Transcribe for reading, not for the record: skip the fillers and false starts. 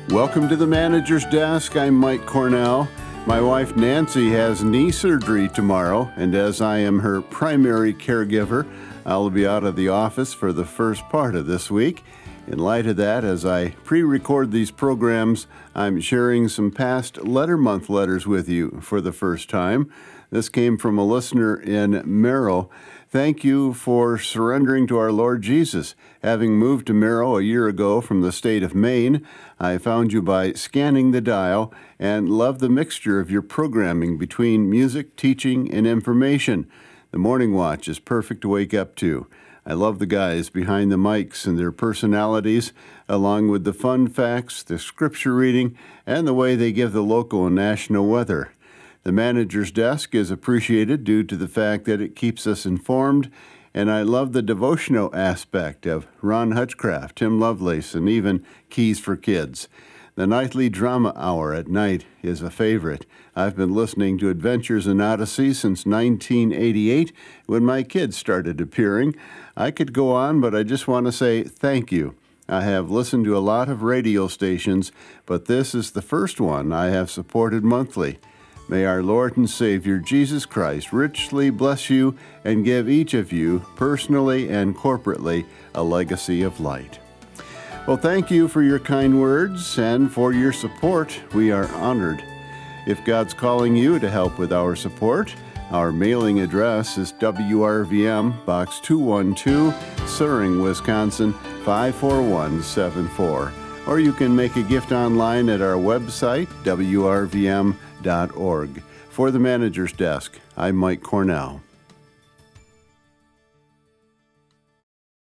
Welcome to the Manager's Desk. I'm Mike Cornell. My wife Nancy has knee surgery tomorrow, and as I am her primary caregiver, I'll be out of the office for the first part of this week. In light of that, as I pre-record these programs, I'm sharing some past Letter Month letters with you for the first time. This came from a listener in Merrill. Thank you for surrendering to our Lord Jesus. Having moved to Merrill a year ago from the state of Maine, I found you by scanning the dial and love the mixture of your programming between music, teaching, and information. The Morning Watch is perfect to wake up to. I love the guys behind the mics and their personalities, along with the fun facts, the scripture reading, and the way they give the local and national weather. The Manager's Desk is appreciated due to the fact that it keeps us informed, and I love the devotional aspect of Ron Hutchcraft, Tim Lovelace, and even Keys for Kids. The nightly drama hour at night is a favorite. I've been listening to Adventures in Odyssey since 1988 when my kids started appearing. I could go on, but I just want to say thank you. I have listened to a lot of radio stations, but this is the first one I have supported monthly. May our Lord and Savior Jesus Christ richly bless you and give each of you, personally and corporately, a legacy of light. Well, thank you for your kind words and for your support. We are honored. If God's calling you to help with our support, our mailing address is WRVM, Box 212, Suring, Wisconsin, 54174. Or you can make a gift online at our website, WRVM.org. For the Manager's Desk, I'm Mike Cornell.